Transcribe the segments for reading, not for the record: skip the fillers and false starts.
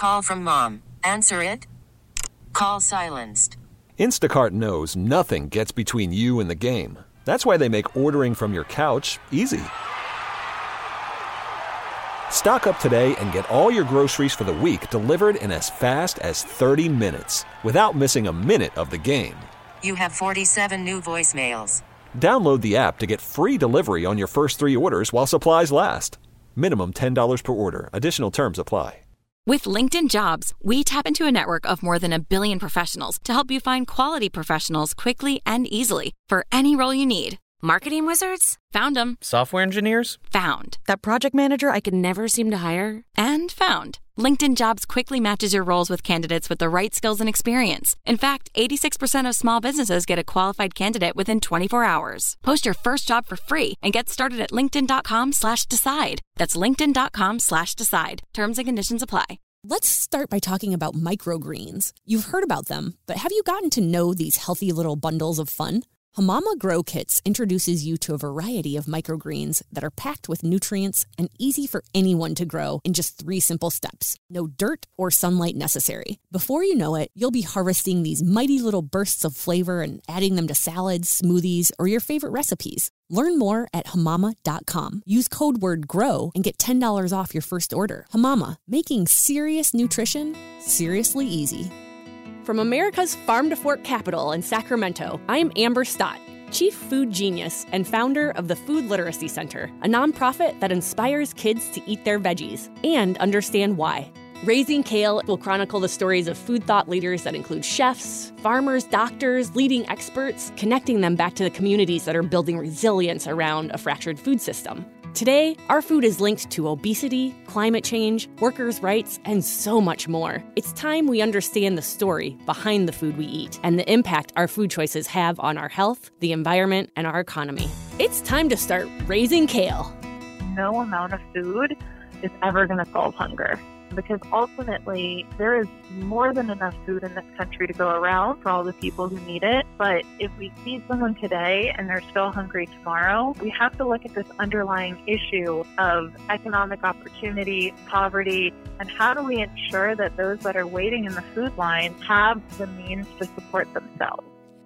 Call from mom. Answer it. Call silenced. Instacart knows nothing gets between you and the game. That's why they make ordering from your couch easy. Stock up today and get all your groceries for the week delivered in as fast as 30 minutes without missing a minute of the game. You have 47 new voicemails. Download the app to get free delivery on your first 3 orders while supplies last. Minimum $10 per order. Additional terms apply. With LinkedIn Jobs, we tap into a network of more than 1 billion professionals to help you find quality professionals quickly and easily for any role you need. Marketing wizards? Found them. Software engineers? Found. That project manager I could never seem to hire? And found. LinkedIn Jobs quickly matches your roles with candidates with the right skills and experience. In fact, 86% of small businesses get a qualified candidate within 24 hours. Post your first job for free and get started at linkedin.com/decide. That's linkedin.com/decide. Terms and conditions apply. Let's start by talking about microgreens. You've heard about them, but have you gotten to know these healthy little bundles of fun? Hamama Grow Kits introduces you to a variety of microgreens that are packed with nutrients and easy for anyone to grow in just 3 simple steps. No dirt or sunlight necessary. Before you know it, you'll be harvesting these mighty little bursts of flavor and adding them to salads, smoothies, or your favorite recipes. Learn more at hamama.com. Use code word GROW and get $10 off your first order. Hamama, making serious nutrition seriously easy. From America's Farm to Fork capital in Sacramento, I'm Amber Stott, Chief Food Genius and founder of the Food Literacy Center, a nonprofit that inspires kids to eat their veggies and understand why. Raising Kale will chronicle the stories of food thought leaders that include chefs, farmers, doctors, leading experts, connecting them back to the communities that are building resilience around a fractured food system. Today, our food is linked to obesity, climate change, workers' rights, and so much more. It's time we understand the story behind the food we eat and the impact our food choices have on our health, the environment, and our economy. It's time to start raising kale. No amount of food is ever going to solve hunger, because ultimately there is more than enough food in this country to go around for all the people who need it. But if we feed someone today and they're still hungry tomorrow, we have to look at this underlying issue of economic opportunity, poverty, and how do we ensure that those that are waiting in the food line have the means to support themselves.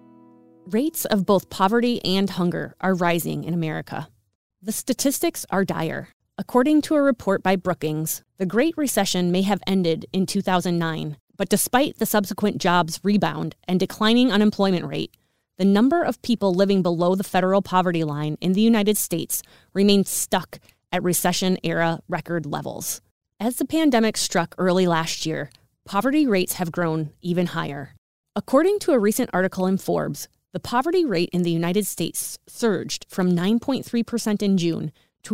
Rates of both poverty and hunger are rising in America. The statistics are dire. According to a report by Brookings, the Great Recession may have ended in 2009, but despite the subsequent jobs rebound and declining unemployment rate, the number of people living below the federal poverty line in the United States remains stuck at recession-era record levels. As the pandemic struck early last year, poverty rates have grown even higher. According to a recent article in Forbes, the poverty rate in the United States surged from 9.3% in June to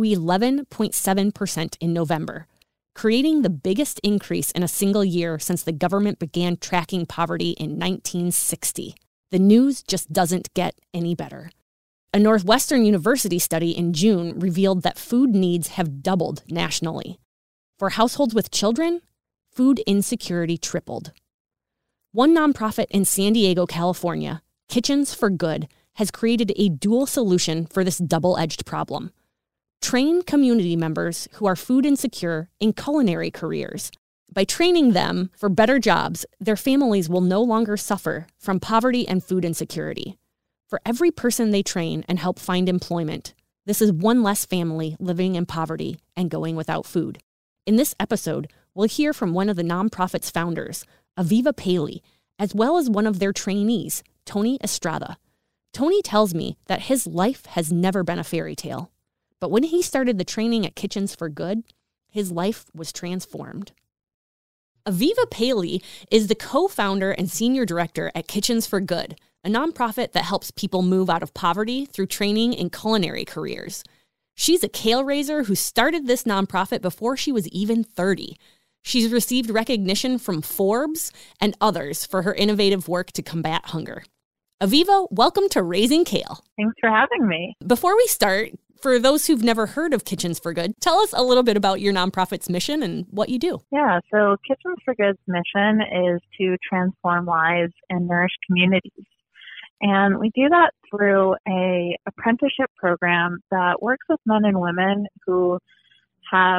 11.7% in November, creating the biggest increase in a single year since the government began tracking poverty in 1960. The news just doesn't get any better. A Northwestern University study in June revealed that food needs have doubled nationally. For households with children, food insecurity tripled. One nonprofit in San Diego, California, Kitchens for Good, has created a dual solution for this double-edged problem. Train community members who are food insecure in culinary careers. By training them for better jobs, their families will no longer suffer from poverty and food insecurity. For every person they train and help find employment, this is one less family living in poverty and going without food. In this episode, we'll hear from one of the nonprofit's founders, Aviva Paley, as well as one of their trainees, Tony Estrada. Tony tells me that his life has never been a fairy tale. But when he started the training at Kitchens for Good, his life was transformed. Aviva Paley is the co-founder and senior director at Kitchens for Good, a nonprofit that helps people move out of poverty through training in culinary careers. She's a kale raiser who started this nonprofit before she was even 30. She's received recognition from Forbes and others for her innovative work to combat hunger. Aviva, welcome to Raising Kale. Thanks for having me. Before we start, for those who've never heard of Kitchens for Good, tell us a little bit about your nonprofit's mission and what you do. Yeah, so Kitchens for Good's mission is to transform lives and nourish communities. And we do that through an apprenticeship program that works with men and women who have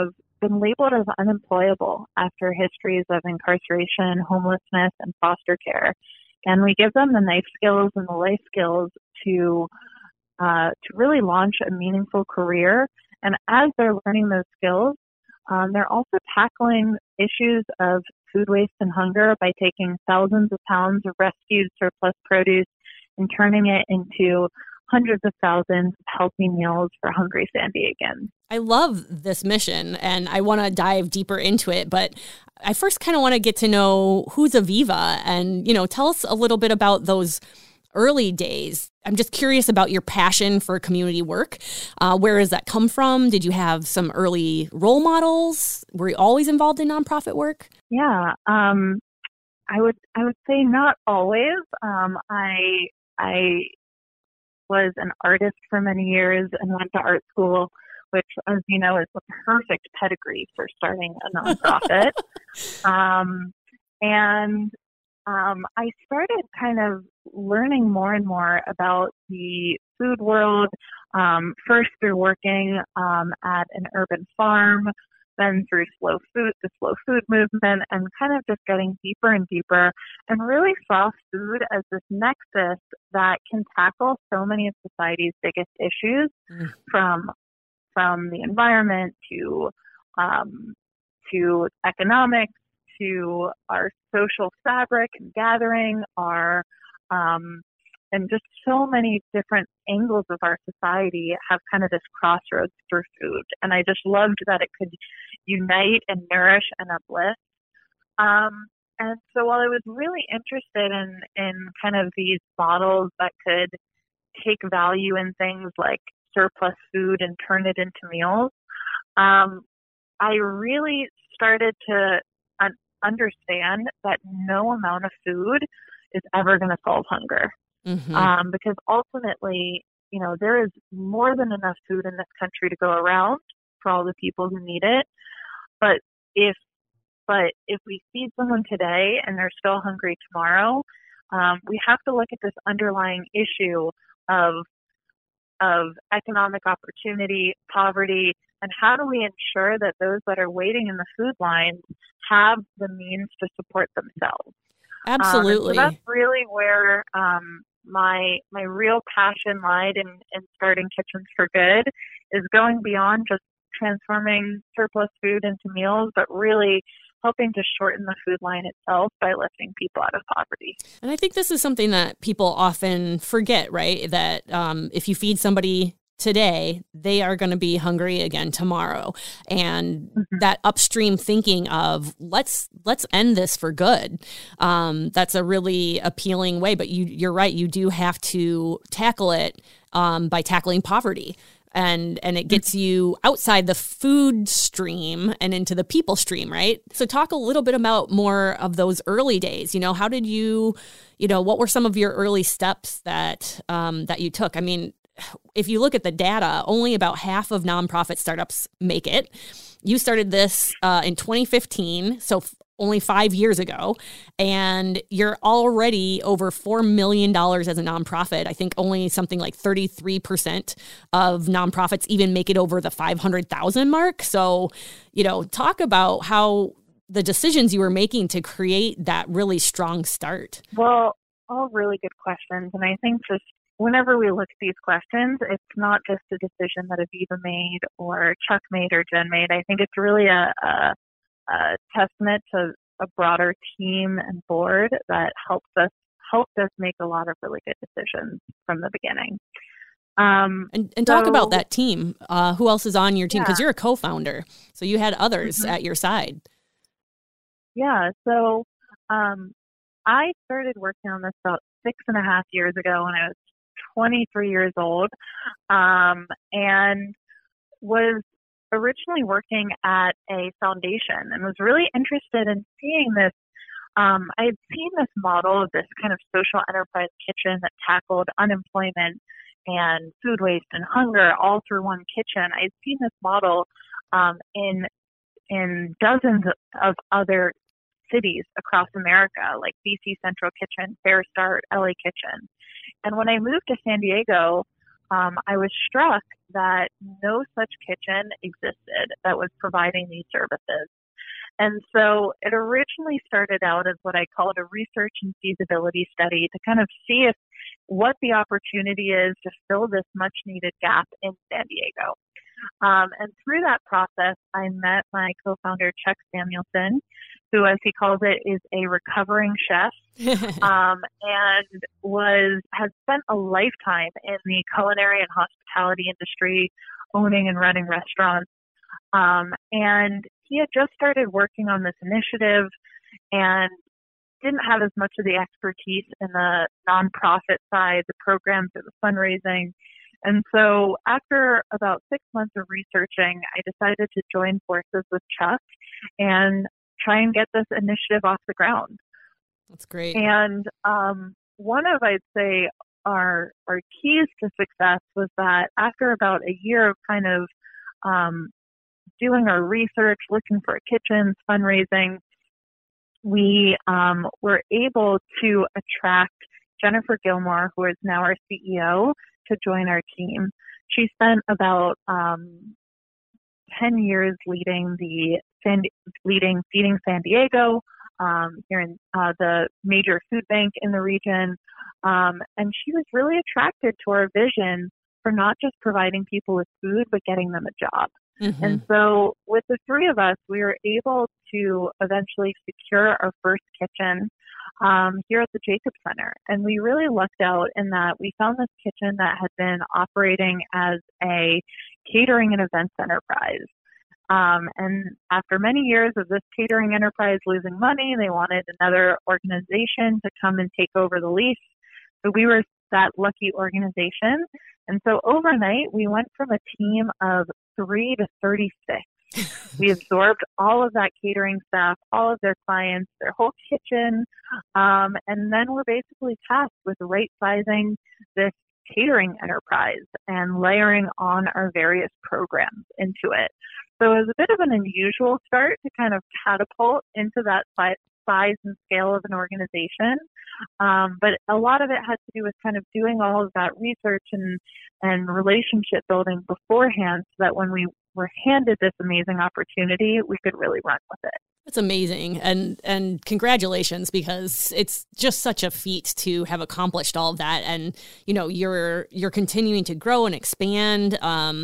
been labeled as unemployable after histories of incarceration, homelessness, and foster care. And we give them the knife skills and the life skills to really launch a meaningful career. And as they're learning those skills, they're also tackling issues of food waste and hunger by taking thousands of pounds of rescued surplus produce and turning it into hundreds of thousands of healthy meals for hungry San Diegans. I love this mission, and I want to dive deeper into it, but I first kind of want to get to know who's Aviva and, tell us a little bit about those early days. I'm just curious about your passion for community work. Where does that come from? Did you have some early role models? Were you always involved in nonprofit work? Yeah, I would say not always. I was an artist for many years and went to art school, which, as you know, is the perfect pedigree for starting a nonprofit. I started kind of learning more and more about the food world, first through working at an urban farm, then through the slow food movement, and kind of just getting deeper and deeper, and really saw food as this nexus that can tackle so many of society's biggest issues, from the environment to economics, to our social fabric and gathering, and just so many different angles of our society have kind of this crossroads through food. And I just loved that it could unite and nourish and uplift. And so while I was really interested in kind of these models that could take value in things like surplus food and turn it into meals, I really started to understand that no amount of food is ever going to solve hunger. Mm-hmm. Because ultimately, there is more than enough food in this country to go around for all the people who need it. But if we feed someone today and they're still hungry tomorrow, we have to look at this underlying issue of economic opportunity, poverty, and how do we ensure that those that are waiting in the food lines have the means to support themselves? Absolutely. So that's really where my real passion lied in starting Kitchens for Good, is going beyond just transforming surplus food into meals, but really helping to shorten the food line itself by lifting people out of poverty. And I think this is something that people often forget, right? That if you feed somebody today, they are going to be hungry again tomorrow. And that upstream thinking of let's end this for good. That's a really appealing way, but you're right. You do have to tackle it by tackling poverty. And it gets you outside the food stream and into the people stream, right? So talk a little bit about more of those early days. How did you, what were some of your early steps that you took? I mean, if you look at the data, only about half of nonprofit startups make it. You started this in 2015, so only 5 years ago, and you're already over $4 million as a nonprofit. I think only something like 33% of nonprofits even make it over the 500,000 mark. So, talk about how the decisions you were making to create that really strong start. Well, all really good questions. And I think just whenever we look at these questions, it's not just a decision that Aviva made or Chuck made or Jen made. I think it's really a testament to a broader team and board that helped us make a lot of really good decisions from the beginning. And talk about that team. Who else is on your team? Because you're a co-founder, so you had others at your side. Yeah. So I started working on this about 6.5 years ago when I was 23 years old, and was originally working at a foundation and was really interested in seeing this. I had seen this model of this kind of social enterprise kitchen that tackled unemployment and food waste and hunger all through one kitchen. I had seen this model in dozens of other cities across America, like BC Central Kitchen, Fair Start, LA Kitchen. And when I moved to San Diego, I was struck that no such kitchen existed that was providing these services. And so it originally started out as what I called a research and feasibility study to kind of see what the opportunity is to fill this much needed gap in San Diego. And through that process, I met my co-founder, Chuck Samuelson, who, as he calls it, is a recovering chef, and has spent a lifetime in the culinary and hospitality industry, owning and running restaurants. And he had just started working on this initiative and didn't have as much of the expertise in the nonprofit side, the programs or the fundraising. And so after about 6 months of researching, I decided to join forces with Chuck and try and get this initiative off the ground. That's great. And one of, I'd say, our keys to success was that after about a year of kind of doing our research, looking for kitchens, fundraising, we were able to attract Jennifer Gilmore, who is now our CEO, to join our team. She spent about 10 years leading Feeding San Diego here in the major food bank in the region. And she was really attracted to our vision for not just providing people with food, but getting them a job. Mm-hmm. And so with the three of us, we were able to eventually secure our first kitchen here at the Jacobs Center. And we really lucked out in that we found this kitchen that had been operating as a catering and events enterprise. And after many years of this catering enterprise losing money, they wanted another organization to come and take over the lease. So we were that lucky organization. And so overnight, we went from a team of 3 to 36. We absorbed all of that catering staff, all of their clients, their whole kitchen. And then we're basically tasked with right-sizing this catering enterprise and layering on our various programs into it. So it was a bit of an unusual start to kind of catapult into that size and scale of an organization. But a lot of it had to do with kind of doing all of that research and relationship building beforehand so that when we were handed this amazing opportunity, we could really run with it. That's amazing. And congratulations, because it's just such a feat to have accomplished all of that. And, you know, you're continuing to grow and expand.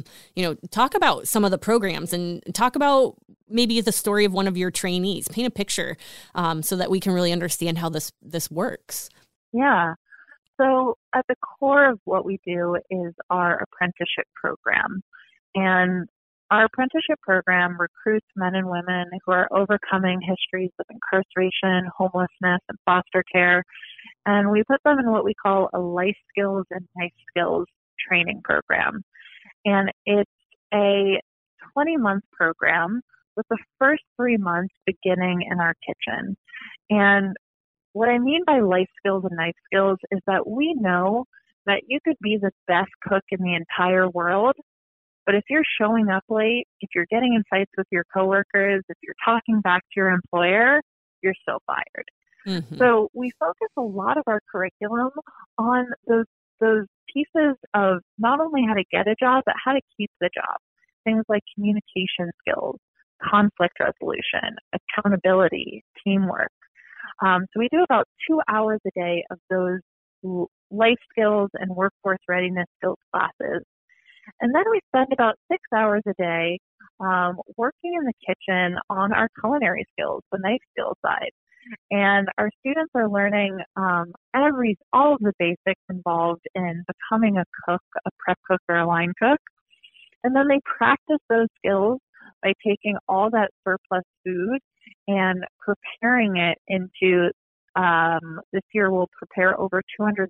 Talk about some of the programs and talk about maybe the story of one of your trainees. Paint a picture so that we can really understand how this works. Yeah. So at the core of what we do is our apprenticeship program. And our apprenticeship program recruits men and women who are overcoming histories of incarceration, homelessness, and foster care. And we put them in what we call a life skills and life skills training program. And it's a 20-month program with the first 3 months beginning in our kitchen. And what I mean by life skills and life skills is that we know that you could be the best cook in the entire world, but if you're showing up late, if you're getting in fights with your coworkers, if you're talking back to your employer, you're still fired. Mm-hmm. So we focus a lot of our curriculum on those pieces of not only how to get a job, but how to keep the job. Things like communication skills, conflict resolution, accountability, teamwork. So we do about 2 hours a day of those life skills and workforce readiness skills classes. And then we spend about 6 hours a day working in the kitchen on our culinary skills, the knife skills side. And our students are learning all of the basics involved in becoming a cook, a prep cook, or a line cook. And then they practice those skills by taking all that surplus food and preparing it into this year we'll prepare over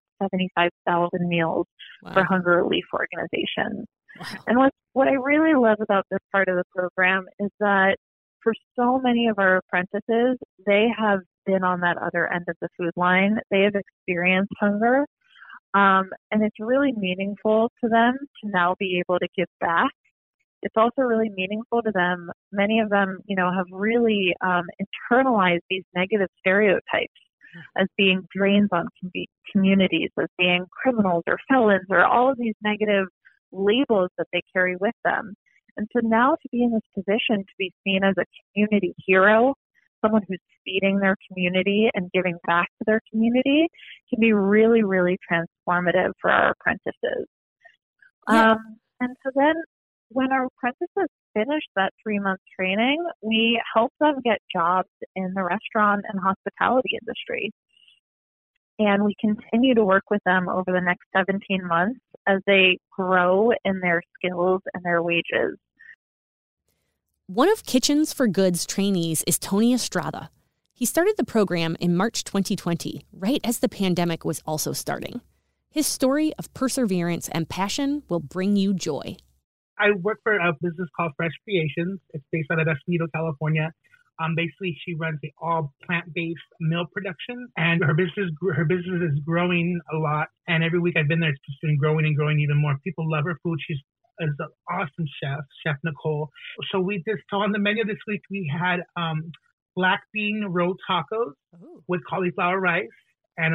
275,000 meals for hunger relief organizations. Wow. And what I really love about this part of the program is that for so many of our apprentices, they have been on that other end of the food line. They have experienced hunger. And it's really meaningful to them to now be able to give back. It's also really meaningful to them. Many of them, have really internalized these negative stereotypes as being drains on communities, as being criminals or felons, or all of these negative labels that they carry with them. And so now to be in this position, to be seen as a community hero, someone who's feeding their community and giving back to their community, can be really, really transformative for our apprentices. Yeah. And so then when our apprentices finish that 3-month training, we help them get jobs in the restaurant and hospitality industry. And we continue to work with them over the next 17 months as they grow in their skills and their wages. One of Kitchens for Good's trainees is Tony Estrada. He started the program in March 2020, right as the pandemic was also starting. His story of perseverance and passion will bring you joy. I work for a business called Fresh Creations. It's based out of Escondido, California. Basically, she runs the all plant-based meal production, and her business is growing a lot. And every week I've been there, it's just been growing and growing even more. People love her food. She's an awesome chef, Chef Nicole. So on the menu this week, we had black bean roll tacos with cauliflower rice and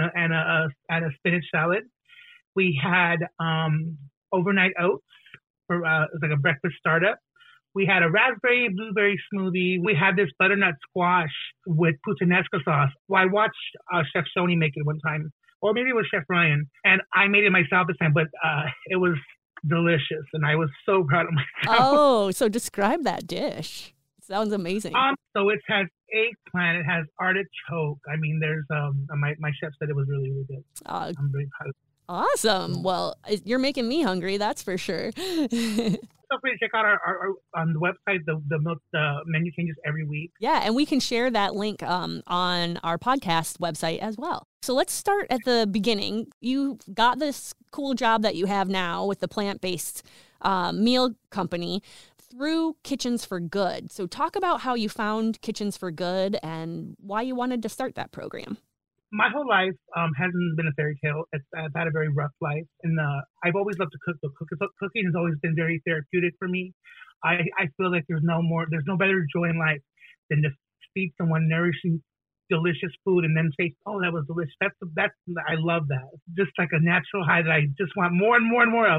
a spinach salad. We had overnight oats for it was like a breakfast startup. We had a raspberry blueberry smoothie. We had this butternut squash with puttanesca sauce. Well, I watched Chef Sony make it one time, or maybe it was Chef Ryan, and I made it myself this time, but it was delicious, and I was so proud of myself. Oh, so describe that dish. Sounds amazing. So it has eggplant, it has artichoke. I mean, there's my chef said it was really, really good. I'm very proud of it. Awesome. Well, you're making me hungry, that's for sure. Feel free to check out our on the website. The menu changes every week. Yeah, and we can share that link on our podcast website as well. So let's start at the beginning. You got this cool job that you have now with the plant-based meal company through Kitchens for Good. So talk about how you found Kitchens for Good and why you wanted to start that program. My whole life hasn't been a fairy tale. I've had a very rough life, and I've always loved to cook. But cooking has always been very therapeutic for me. I feel like there's no better joy in life than to feed someone nourishing, delicious food, and then say, "Oh, that was delicious." I love that. Just like a natural high that I just want more and more and more of.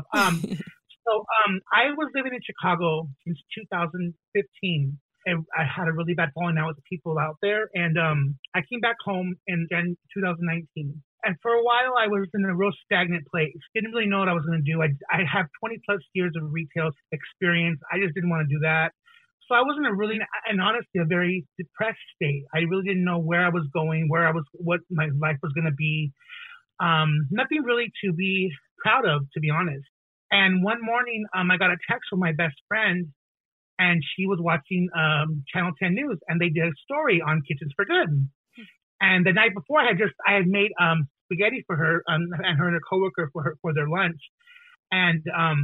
So I was living in Chicago since 2015. And I had a really bad falling out with the people out there. And I came back home in 2019. And for a while, I was in a real stagnant place. Didn't really know what I was going to do. I have 20 plus years of retail experience. I just didn't want to do that. So I was in honestly, a very depressed state. I really didn't know where I was going, what my life was going to be. Nothing really to be proud of, to be honest. And one morning, I got a text from my best friend, and she was watching Channel 10 News, and they did a story on Kitchens for Good. And the night before, I had made spaghetti for her and her and her coworker for their lunch. And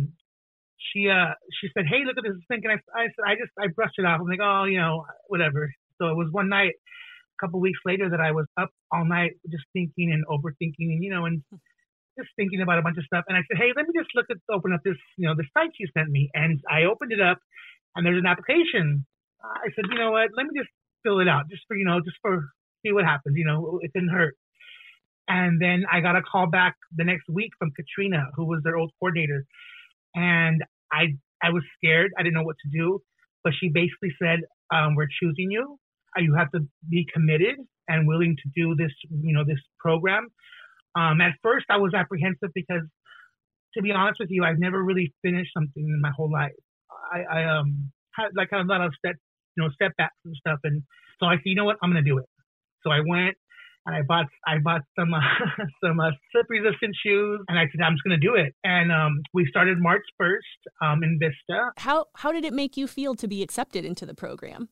she said, "Hey, look at this thing." And I said, I brushed it off. I'm like, "Oh, whatever." So it was one night, a couple of weeks later, that I was up all night just thinking and overthinking, and just thinking about a bunch of stuff. And I said, "Hey, let me just open up this, the site she sent me." And I opened it up. And there's an application. I said, "You know what? Let me just fill it out, just for see what happens. It didn't hurt." And then I got a call back the next week from Katrina, who was their old coordinator. And I was scared. I didn't know what to do. But she basically said, "We're choosing you. You have to be committed and willing to do this, this program." At first, I was apprehensive because, to be honest with you, I've never really finished something in my whole life. I had like kind of a lot of setbacks and stuff, and so I said, "You know what? I'm gonna do it." So I went and I bought some slip resistant shoes, and I said, "I'm just gonna do it." And we started March 1st in Vista. How did it make you feel to be accepted into the program?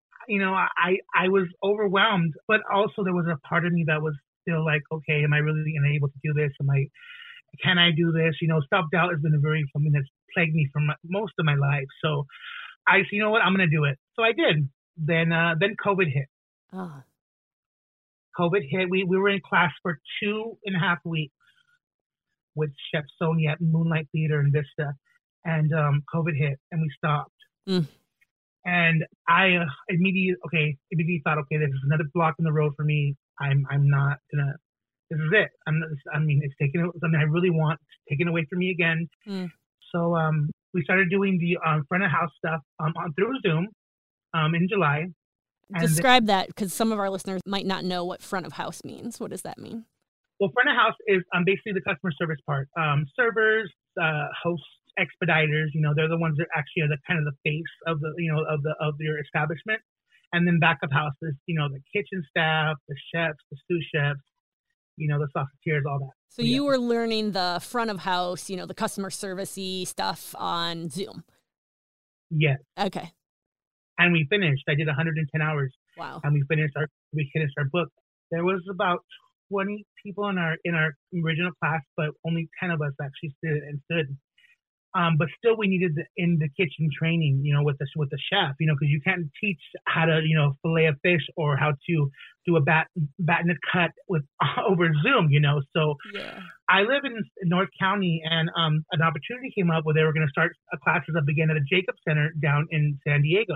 I was overwhelmed, but also there was a part of me that was still like, okay, am I really able to do this? Can I do this? Self-doubt has been something that's plagued me for most of my life. So I said, "You know what? I'm going to do it." So I did. Then COVID hit. Oh. COVID hit. We were in class for 2.5 weeks with Chef Sonia at Moonlight Theater in Vista. And COVID hit and we stopped. And I immediately thought, okay, this is another block in the road for me. I'm not gonna. This is it. It's taken something I really want taken away from me again. So we started doing the front of house stuff through Zoom in July. Describe that, because some of our listeners might not know what front of house means. What does that mean? Well, front of house is basically the customer service part. Servers, hosts, expediters. They're the ones that actually are the kind of the face of the of your establishment. And then back of house is the kitchen staff, the chefs, the sous chefs, the saucetiers, all that. So you were learning the front of house, the customer service-y stuff on Zoom. Yes. Okay. And we finished. I did 110 hours. Wow. And we finished our book. There was about 20 people in our original class, but only 10 of us actually stood. But still, we needed the in the kitchen training, with the chef, because you can't teach how to, fillet a fish or how to do a batten a cut over Zoom, So yeah. I live in North County, and an opportunity came up where they were going to start classes up again at a Jacobs Center down in San Diego.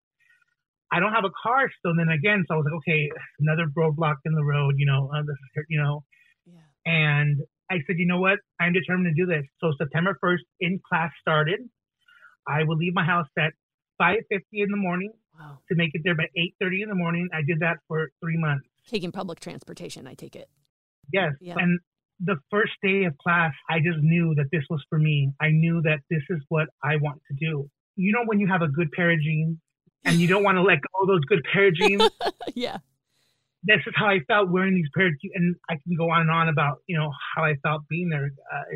I don't have a car, so then again, so I was like, okay, another roadblock in the road, Yeah. And I said, you know what? I'm determined to do this. So September 1st, in class started. I would leave my house at 5:50 in the morning to make it there by 8:30 in the morning. I did that for 3 months. Taking public transportation, I take it. Yes. Yeah. And the first day of class, I just knew that this was for me. I knew that this is what I want to do. When you have a good pair of jeans and you don't want to let go of those good pair of jeans? Yeah. This is how I felt wearing these pairs, and I can go on and on about, how I felt being there.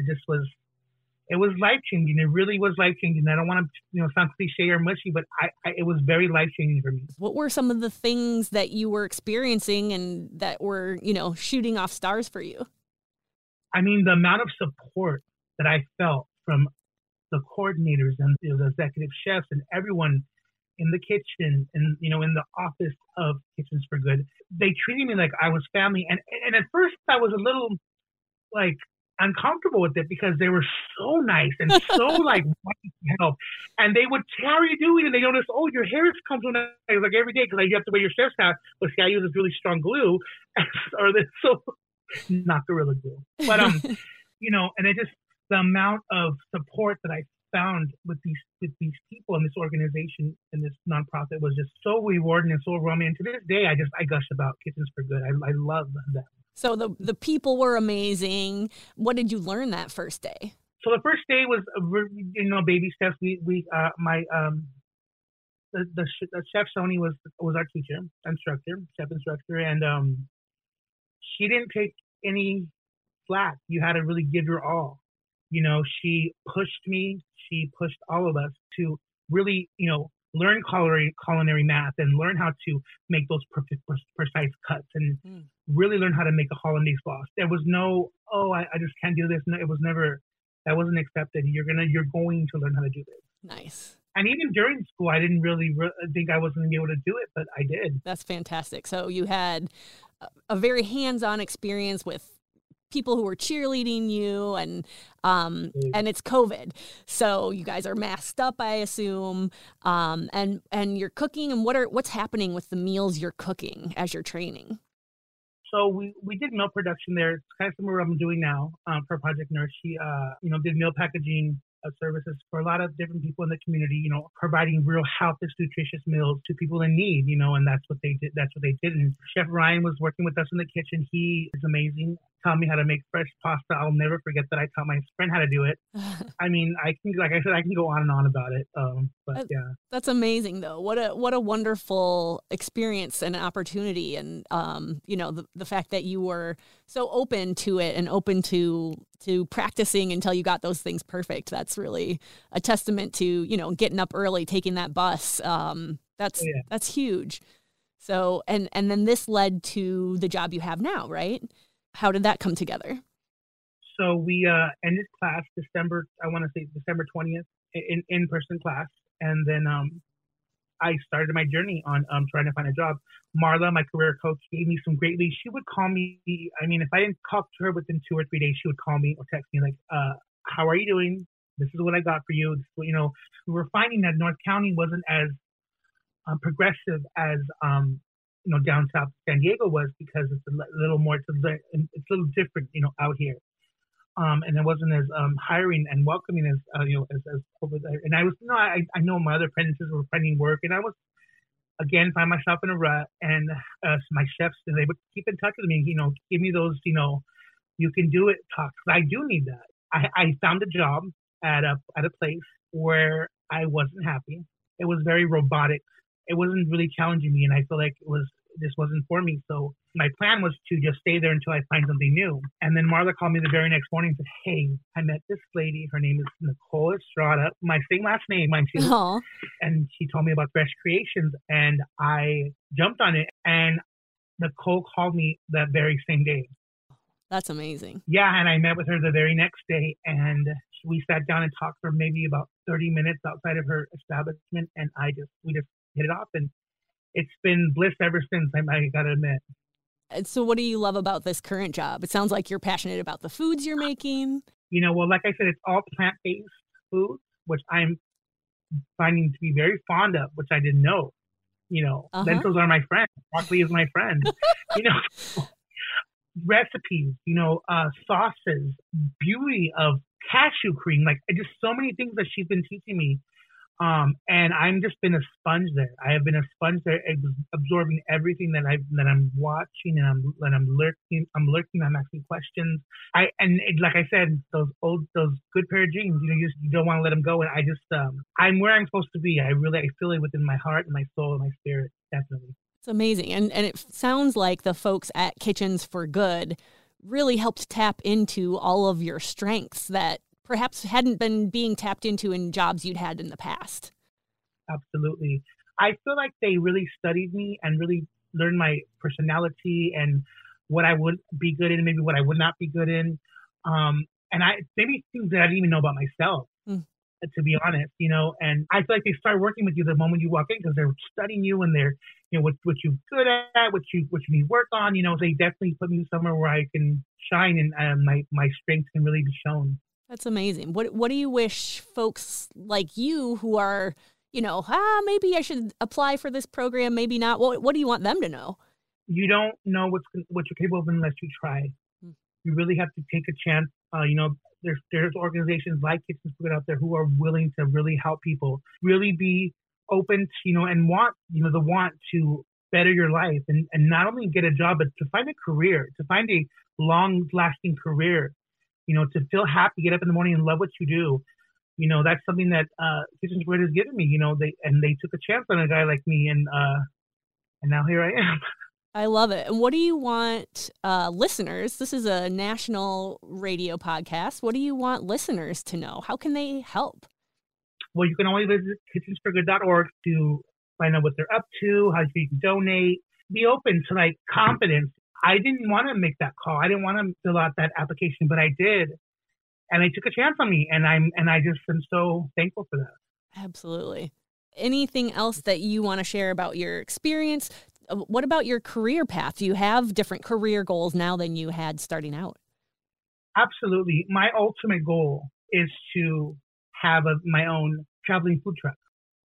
It was life-changing. It really was life-changing. I don't want to, sound cliche or mushy, but it was very life-changing for me. What were some of the things that you were experiencing and that were, shooting off stars for you? I mean, the amount of support that I felt from the coordinators and the executive chefs and everyone in the kitchen and, in the office of Kitchens for Good, they treated me like I was family. And at first I was a little uncomfortable with it because they were so nice and so wanting to help. And they would say, how are you doing? And they notice, oh, your hair comes on every day because you have to wear your chef's hat. But see, I use this really strong glue not Gorilla Glue. But, and it just, the amount of support that I found with these people in this organization and this nonprofit was just so rewarding and so overwhelming. And to this day, I gush about Kitchens for Good. I love them. So the people were amazing. What did you learn that first day? So the first day was baby steps. The chef Sony was our chef instructor, and she didn't take any slack. You had to really give your all. She pushed me. She pushed all of us to really, learn culinary math and learn how to make those perfect, precise cuts and really learn how to make a hollandaise sauce. There was no, I just can't do this. No, it was never, that wasn't accepted. You're going to learn how to do this. Nice. And even during school, I didn't really think I was going to be able to do it, but I did. That's fantastic. So you had a very hands-on experience with people who were cheerleading you, and it's COVID, so you guys are masked up, I assume, and you're cooking. And what's happening with the meals you're cooking as you're training? So we did meal production there. It's kind of similar to what I'm doing now for Project Nurse. She did meal packaging services for a lot of different people in the community, providing real healthy, nutritious meals to people in need, and that's what they did. And Chef Ryan was working with us in the kitchen. He is amazing. Taught me how to make fresh pasta. I'll never forget that I taught my friend how to do it. I mean, I can go on and on about it. But yeah, that's amazing though. What a wonderful experience and opportunity. And, the fact that you were so open to it and open to practicing until you got those things perfect. That's really a testament to, getting up early, taking that bus. That's huge. So, and then this led to the job you have now, right? How did that come together? So we ended class December 20th, in-person class. And then I started my journey on trying to find a job. Marla, my career coach, gave me some great leads. She would call me. I mean, if I didn't talk to her within 2 or 3 days, she would call me or text me like, how are you doing? This is what I got for you. We were finding that North County wasn't as progressive as down south San Diego was, because it's a little more, it's a little different, out here. And it wasn't as hiring and welcoming as as over there. And I was, I know my other apprentices were finding work, and I was, again, find myself in a rut. And my chefs, they would keep in touch with me, give me those, you can do it talks. I do need that. I found a job at a place where I wasn't happy. It was very robotic. It wasn't really challenging me, and I feel like this wasn't for me. So my plan was to just stay there until I find something new. And then Marla called me the very next morning and said, "Hey, I met this lady. Her name is Nicole Estrada. My same last name, mind you." Aww. And she told me about Fresh Creations, and I jumped on it. And Nicole called me that very same day. That's amazing. Yeah, and I met with her the very next day, and we sat down and talked for maybe about 30 minutes outside of her establishment, and we just hit it off, and it's been bliss ever since, I gotta admit. And so what do you love about this current job? It sounds like you're passionate about the foods you're making. Well, like I said, it's all plant-based food, which I'm finding to be very fond of, which I didn't know. Lentils are my friend. Broccoli is my friend. Recipes, sauces, beauty of cashew cream, like just so many things that she's been teaching me. And I'm just been a sponge there. I have been a sponge there, absorbing everything that I'm watching, and I'm lurking. I'm asking questions. Like I said, those good pair of jeans. You don't want to let them go. And I just, I'm where I'm supposed to be. I feel it within my heart and my soul and my spirit, definitely. It's amazing. And it sounds like the folks at Kitchens for Good really helped tap into all of your strengths that perhaps hadn't been being tapped into in jobs you'd had in the past. Absolutely. I feel like they really studied me and really learned my personality and what I would be good in, maybe what I would not be good in. And maybe things that I didn't even know about myself. To be honest, and I feel like they start working with you the moment you walk in, because they're studying you and they're, what you're good at, what you need work on. They definitely put me somewhere where I can shine and my strengths can really be shown. That's amazing. What do you wish folks like you who are, maybe I should apply for this program, maybe not. What do you want them to know? You don't know what you're capable of unless you try. You really have to take a chance. There's organizations like Kitchens for Good out there who are willing to really help people, really be open to, and want, the want to better your life and not only get a job, but to find a career, to find a long-lasting career, to feel happy, get up in the morning and love what you do. That's something that Kitchens for Good has given me, they took a chance on a guy like me, and now here I am. I love it. And what do you want listeners? This is a national radio podcast. What do you want listeners to know? How can they help? Well, you can always visit kitchensforgood.org to find out what they're up to, how you can donate. Be open to confidence. I didn't want to make that call. I didn't want to fill out that application, but I did, and they took a chance on me, and I just am so thankful for that. Absolutely. Anything else that you want to share about your experience? What about your career path? Do you have different career goals now than you had starting out? Absolutely. My ultimate goal is to have my own traveling food truck.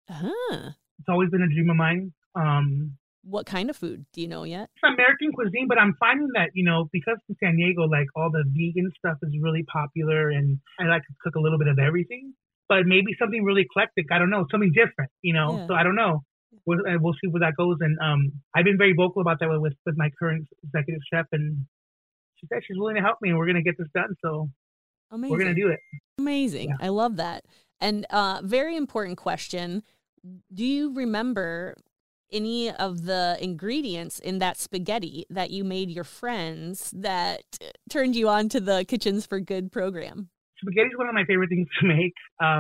It's always been a dream of mine. What kind of food? Do you know yet? It's American cuisine, but I'm finding that, because in San Diego, all the vegan stuff is really popular, and I like to cook a little bit of everything, but maybe something really eclectic. I don't know, something different, Yeah. So I don't know. We'll see where that goes. And I've been very vocal about that with my current executive chef, and she said she's willing to help me, and we're going to get this done. So Amazing. We're going to do it. Amazing. Yeah. I love that. And very important question. Do you remember any of the ingredients in that spaghetti that you made your friends that turned you on to the Kitchens for Good program? Spaghetti is one of my favorite things to make.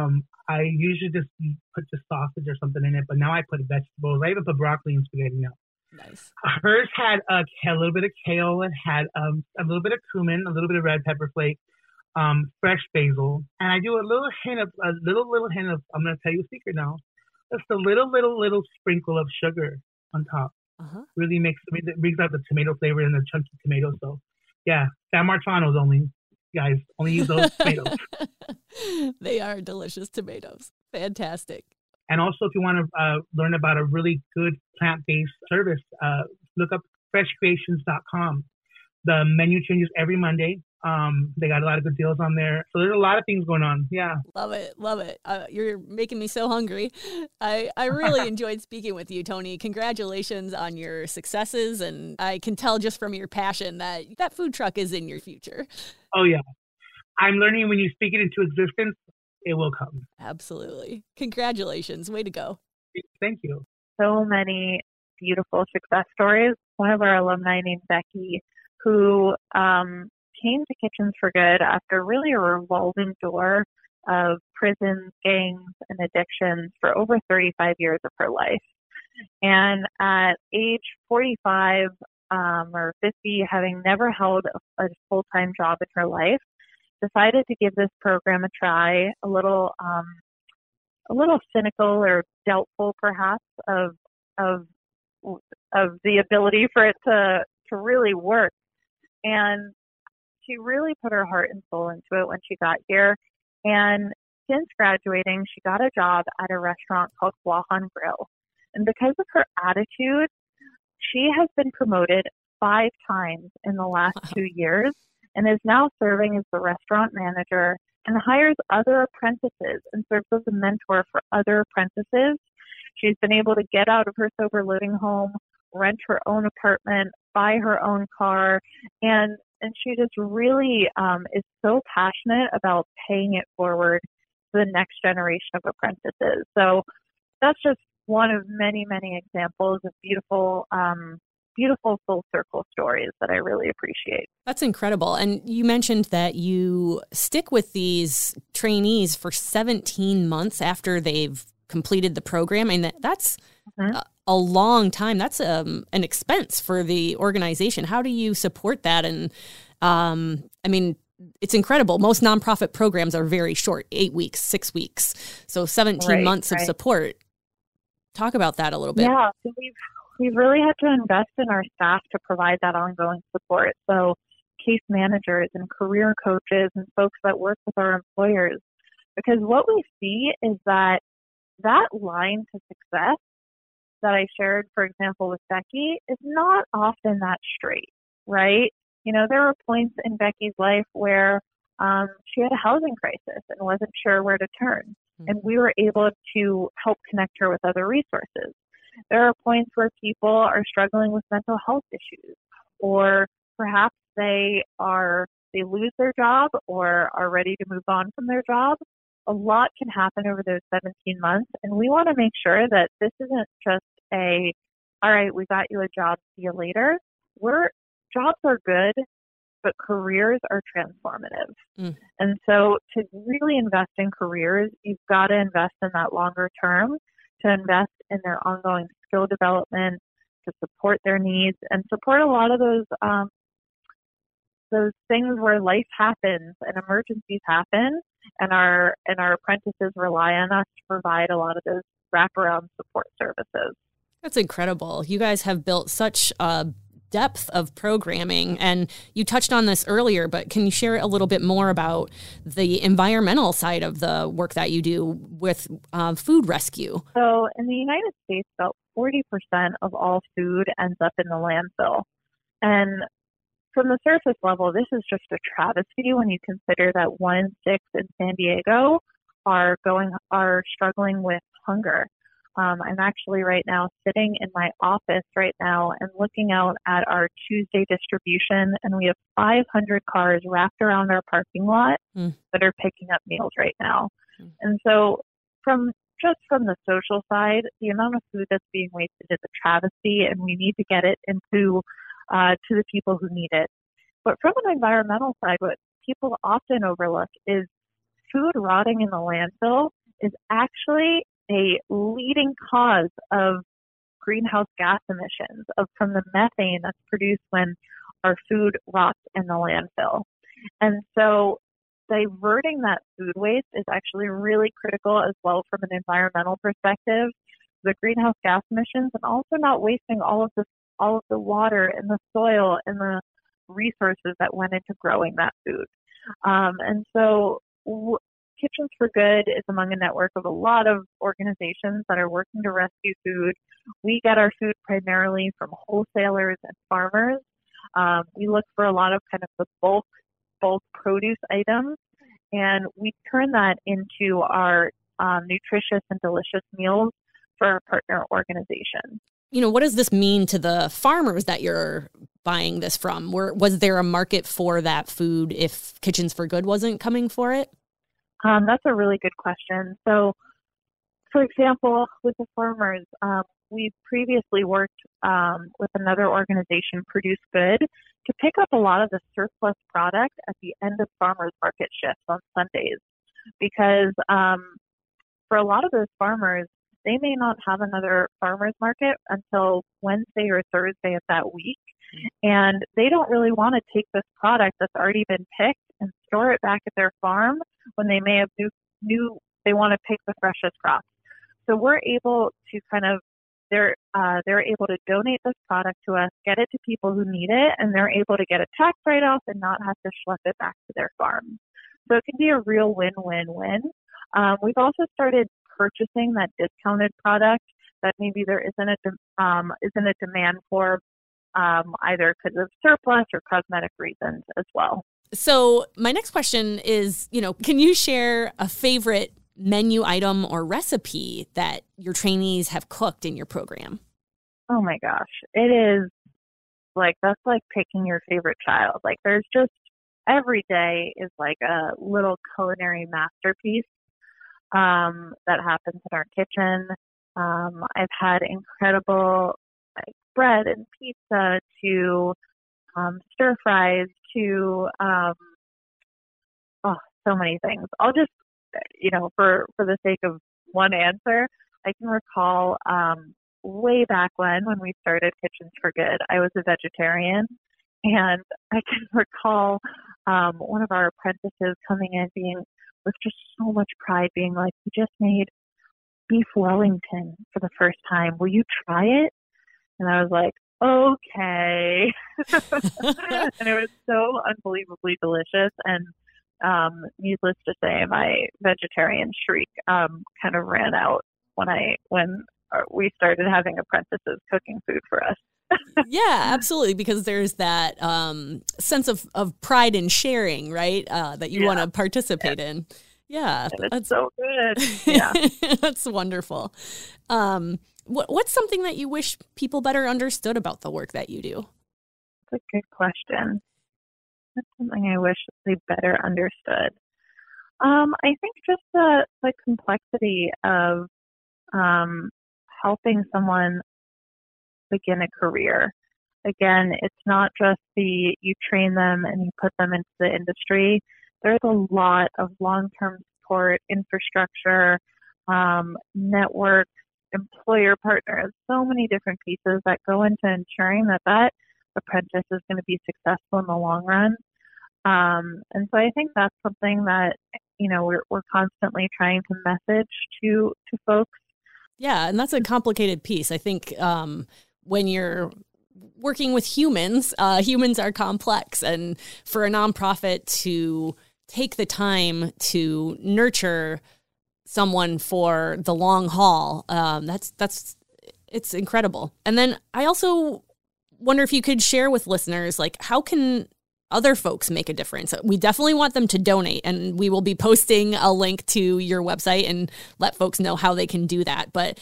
I usually just put just sausage or something in it, but now I put vegetables. I even put broccoli in spaghetti now. Nice. Hers had a little bit of kale. It had a little bit of cumin, a little bit of red pepper flake, fresh basil, and I do a little hint of I'm going to tell you a secret now. Just a little sprinkle of sugar on top. Really brings out the tomato flavor and the chunky tomato. So, yeah, San Marzano's only. Guys, only use those tomatoes. They are delicious tomatoes. Fantastic. And also, if you want to learn about a really good plant-based service, look up freshcreations.com. The menu changes every Monday. They got a lot of good deals on there. So there's a lot of things going on. Yeah. Love it. Love it. You're making me so hungry. I really enjoyed speaking with you, Toni. Congratulations on your successes. And I can tell just from your passion that that food truck is in your future. Oh, yeah. I'm learning when you speak it into existence, it will come. Absolutely. Congratulations. Way to go. Thank you. So many beautiful success stories. One of our alumni named Becky, who came to Kitchens for Good after really a revolving door of prisons, gangs, and addictions for over 35 years of her life. And at age 45 or 50, having never held a full-time job in her life, decided to give this program a try, a little cynical or doubtful perhaps of the ability for it to really work. And she really put her heart and soul into it when she got here. And since graduating, she got a job at a restaurant called Guahan Grill. And because of her attitude, she has been promoted 5 times in the last 2 years and is now serving as the restaurant manager and hires other apprentices and serves as a mentor for other apprentices. She's been able to get out of her sober living home, rent her own apartment, buy her own car, and she just really is so passionate about paying it forward to the next generation of apprentices. So that's just one of many, many examples of beautiful full circle stories that I really appreciate. That's incredible. And you mentioned that you stick with these trainees for 17 months after they've completed the program. And that's a long time. That's an expense for the organization. How do you support that? And I mean, it's incredible. Most nonprofit programs are very short, 8 weeks, 6 weeks. So 17 months of support. Talk about that a little bit. Yeah, so we've really had to invest in our staff to provide that ongoing support. So case managers and career coaches and folks that work with our employers. Because what we see is that line to success that I shared, for example, with Becky, is not often that straight, right? You know, there were points in Becky's life where she had a housing crisis and wasn't sure where to turn. And we were able to help connect her with other resources. There are points where people are struggling with mental health issues, or perhaps they lose their job or are ready to move on from their job. A lot can happen over those 17 months, and we want to make sure that this isn't just all right, we got you a job, see you later. Jobs are good, but careers are transformative. And so to really invest in careers, you've got to invest in that longer term, to invest in their ongoing skill development, to support their needs, and support a lot of those things where life happens and emergencies happen, and our apprentices rely on us to provide a lot of those wraparound support services. That's incredible. You guys have built such depth of programming, and you touched on this earlier, but can you share a little bit more about the environmental side of the work that you do with food rescue? So in the United States, about 40% of all food ends up in the landfill. And from the surface level, this is just a travesty when you consider that 1 in 6 in San Diego are struggling with hunger. I'm actually right now sitting in my office right now and looking out at our Tuesday distribution, and we have 500 cars wrapped around our parking lot that are picking up meals right now. And so from the social side, the amount of food that's being wasted is a travesty, and we need to get it into to the people who need it. But from an environmental side, what people often overlook is food rotting in the landfill is actually a leading cause of greenhouse gas emissions from the methane that's produced when our food rots in the landfill. And so diverting that food waste is actually really critical as well from an environmental perspective, the greenhouse gas emissions, and also not wasting all of the water and the soil and the resources that went into growing that food. And so Kitchens for Good is among a network of a lot of organizations that are working to rescue food. We get our food primarily from wholesalers and farmers. We look for a lot of kind of the bulk produce items, and we turn that into our nutritious and delicious meals for our partner organizations. What does this mean to the farmers that you're buying this from? Was there a market for that food if Kitchens for Good wasn't coming for it? That's a really good question. So, for example, with the farmers, we've previously worked with another organization, Produce Good, to pick up a lot of the surplus product at the end of farmers market shifts on Sundays. Because for a lot of those farmers, they may not have another farmers market until Wednesday or Thursday of that week. And they don't really want to take this product that's already been picked and store it back at their farm when they may have they want to pick the freshest crops. So we're able to they're able to donate this product to us, get it to people who need it, and they're able to get a tax write-off and not have to schlep it back to their farm. So it can be a real win-win-win. We've also started purchasing that discounted product that maybe there isn't a demand for, either because of surplus or cosmetic reasons as well. So my next question is, can you share a favorite menu item or recipe that your trainees have cooked in your program? Oh my gosh. It is that's like picking your favorite child. There's just every day is like a little culinary masterpiece that happens in our kitchen. I've had incredible bread and pizza to stir fries to so many things. I'll just for the sake of one answer, I can recall way back when we started Kitchens for Good, I was a vegetarian, and I can recall one of our apprentices coming in with just so much pride being like, "We just made beef Wellington for the first time. Will you try it?" And I was like, "Okay." And it was so unbelievably delicious. And needless to say, my vegetarian shriek kind of ran out when we started having apprentices cooking food for us. Yeah, absolutely, because there's that sense of pride in sharing, right? That you want to participate in. Yeah, that's so good. Yeah, that's wonderful. What's something that you wish people better understood about the work that you do? That's a good question. That's something I wish they better understood. I think just the complexity of helping someone begin a career. Again, it's not just you train them and you put them into the industry. There's a lot of long-term support, infrastructure, network, employer partners, so many different pieces that go into ensuring that apprentice is going to be successful in the long run. And so I think that's something that, we're constantly trying to message to folks. Yeah, and that's a complicated piece. I think when you're working with humans, humans are complex. And for a nonprofit to take the time to nurture someone for the long haul, it's incredible. And then I also wonder if you could share with listeners, how can other folks make a difference? We definitely want them to donate, and we will be posting a link to your website and let folks know how they can do that. But,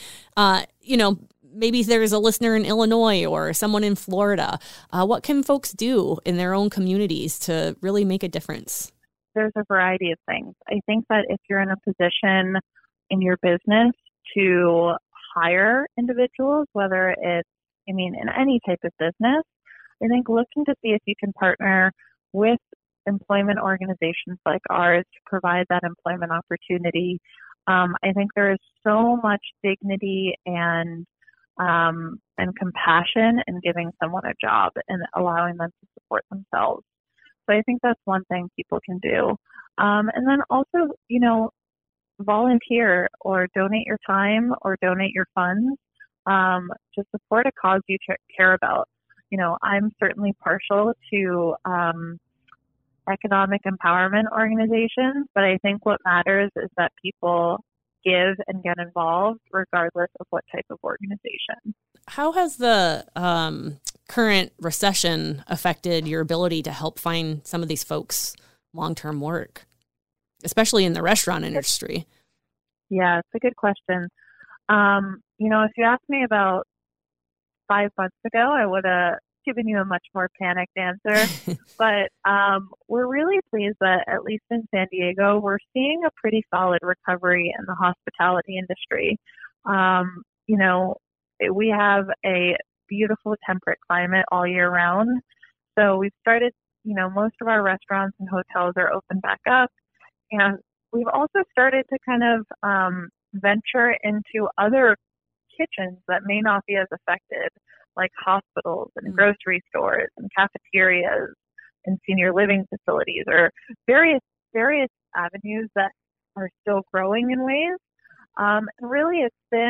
maybe there's a listener in Illinois or someone in Florida. What can folks do in their own communities to really make a difference? There's a variety of things. I think that if you're in a position in your business to hire individuals, whether it's, in any type of business, I think looking to see if you can partner with employment organizations like ours to provide that employment opportunity. I think there is so much dignity and compassion in giving someone a job and allowing them to support themselves. So I think that's one thing people can do. And then also, volunteer or donate your time or donate your funds to support a cause you care about. I'm certainly partial to economic empowerment organizations, but I think what matters is that people give and get involved regardless of what type of organization. How has the current recession affected your ability to help find some of these folks long-term work, especially in the restaurant industry? Yeah, it's a good question. If you asked me about 5 months ago, I would have given you a much more panicked answer. But we're really pleased that, at least in San Diego, we're seeing a pretty solid recovery in the hospitality industry. We have a beautiful temperate climate all year round. So we've started, most of our restaurants and hotels are open back up. And we've also started to kind of venture into other kitchens that may not be as affected, like hospitals and grocery stores and cafeterias and senior living facilities, or various avenues that are still growing in ways. Really,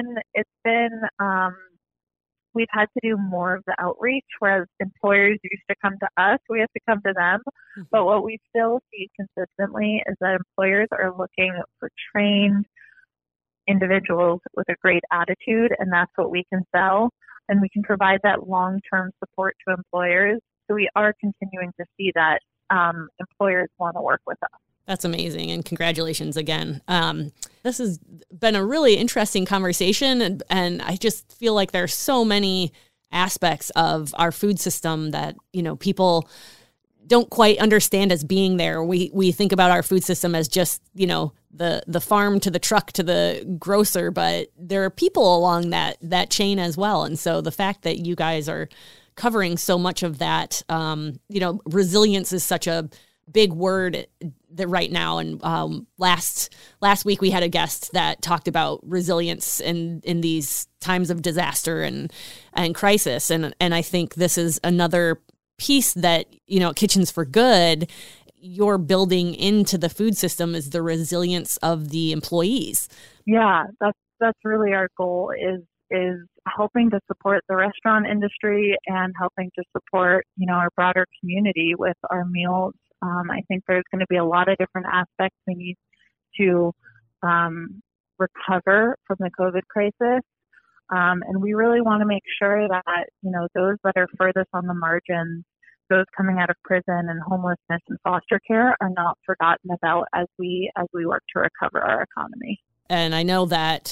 we've had to do more of the outreach, whereas employers used to come to us, we have to come to them. Mm-hmm. But what we still see consistently is that employers are looking for trained individuals with a great attitude, and that's what we can sell. And we can provide that long-term support to employers. So we are continuing to see that employers want to work with us. That's amazing. And congratulations again. This has been a really interesting conversation. And I just feel like there's so many aspects of our food system that, people don't quite understand as being there. We think about our food system as just, the farm to the truck to the grocer, but there are people along that chain as well. And so the fact that you guys are covering so much of that, resilience is such a big word that right now. And last week we had a guest that talked about resilience in these times of disaster and crisis. And I think this is another piece that, Kitchens for Good, you're building into the food system is the resilience of the employees. Yeah, that's really our goal is helping to support the restaurant industry and helping to support, our broader community with our meals. I think there's going to be a lot of different aspects we need to recover from the COVID crisis. And we really want to make sure that, those that are furthest on the margins, those coming out of prison and homelessness and foster care, are not forgotten about as we work to recover our economy. And I know that,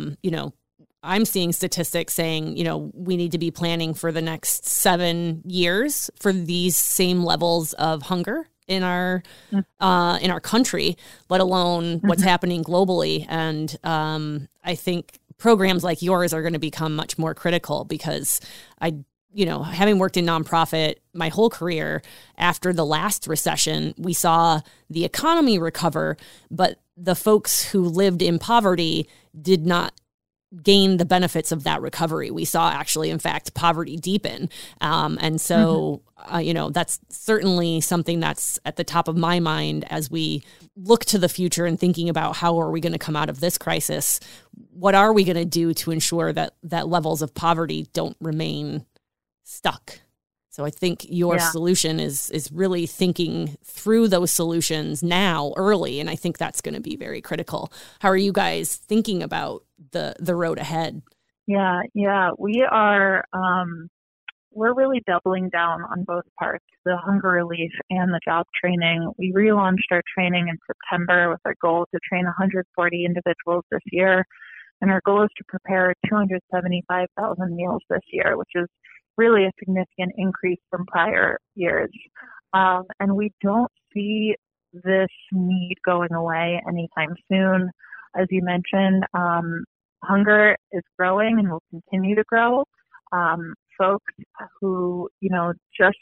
I'm seeing statistics saying, we need to be planning for the next 7 years for these same levels of hunger in our country, let alone what's happening globally. And I think programs like yours are going to become much more critical because having worked in nonprofit my whole career, after the last recession, we saw the economy recover, but the folks who lived in poverty did not gain the benefits of that recovery. We saw actually, in fact, poverty deepen. And so, that's certainly something that's at the top of my mind as we look to the future and thinking about how are we going to come out of this crisis? What are we going to do to ensure that levels of poverty don't remain stuck? So I think your solution is really thinking through those solutions now early. And I think that's going to be very critical. How are you guys thinking about the road ahead? Yeah. We are, we're really doubling down on both parts, the hunger relief and the job training. We relaunched our training in September with our goal to train 140 individuals this year. And our goal is to prepare 275,000 meals this year, which is really a significant increase from prior years. And we don't see this need going away anytime soon. As you mentioned, hunger is growing and will continue to grow. Folks who, just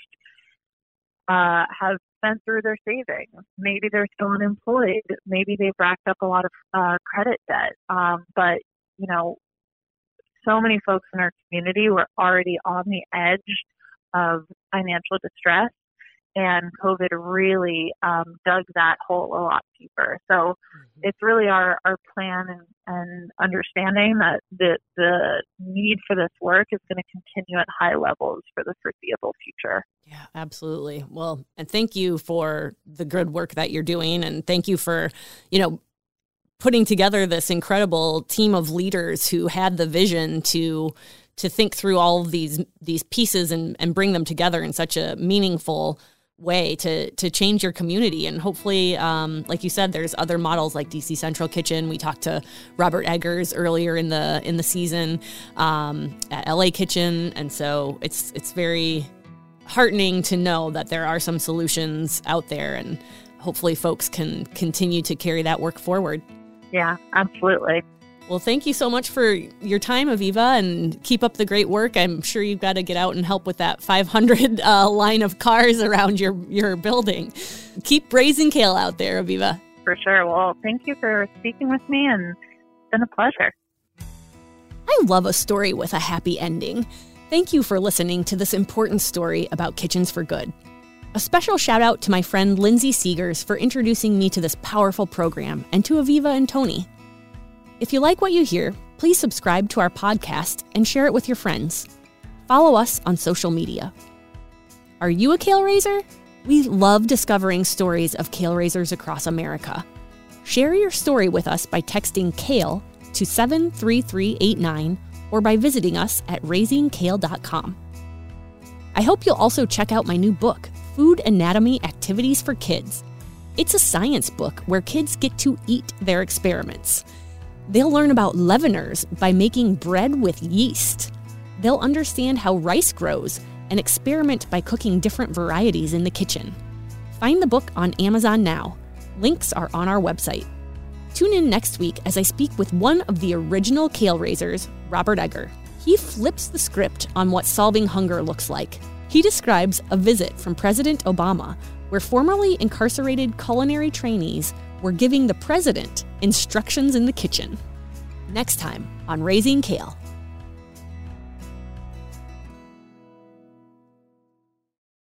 have spent through their savings. Maybe they're still unemployed. Maybe they've racked up a lot of credit debt. But, so many folks in our community were already on the edge of financial distress. And COVID really dug that hole a lot deeper. So it's really our plan and understanding that the need for this work is going to continue at high levels for the foreseeable future. Yeah, absolutely. Well, and thank you for the good work that you're doing. And thank you for, putting together this incredible team of leaders who had the vision to think through all of these pieces and bring them together in such a meaningful way to change your community. And hopefully, like you said, there's other models like DC Central Kitchen. We talked to Robert Eggers earlier in the season at LA Kitchen. And so it's very heartening to know that there are some solutions out there, and hopefully folks can continue to carry that work forward. Yeah, absolutely. Well, thank you so much for your time, Aviva, and keep up the great work. I'm sure you've got to get out and help with that 500 line of cars around your building. Keep raising kale out there, Aviva. For sure. Well, thank you for speaking with me, and it's been a pleasure. I love a story with a happy ending. Thank you for listening to this important story about Kitchens for Good. A special shout out to my friend Lindsay Seegers for introducing me to this powerful program, and to Aviva and Tony. If you like what you hear, please subscribe to our podcast and share it with your friends. Follow us on social media. Are you a kale raiser? We love discovering stories of kale raisers across America. Share your story with us by texting KALE to 73389 or by visiting us at raisingkale.com. I hope you'll also check out my new book, Food Anatomy Activities for Kids. It's a science book where kids get to eat their experiments. They'll learn about leaveners by making bread with yeast. They'll understand how rice grows and experiment by cooking different varieties in the kitchen. Find the book on Amazon now. Links are on our website. Tune in next week as I speak with one of the original kale raisers, Robert Egger. He flips the script on what solving hunger looks like. He describes a visit from President Obama where formerly incarcerated culinary trainees were giving the president instructions in the kitchen. Next time on Raising Kale.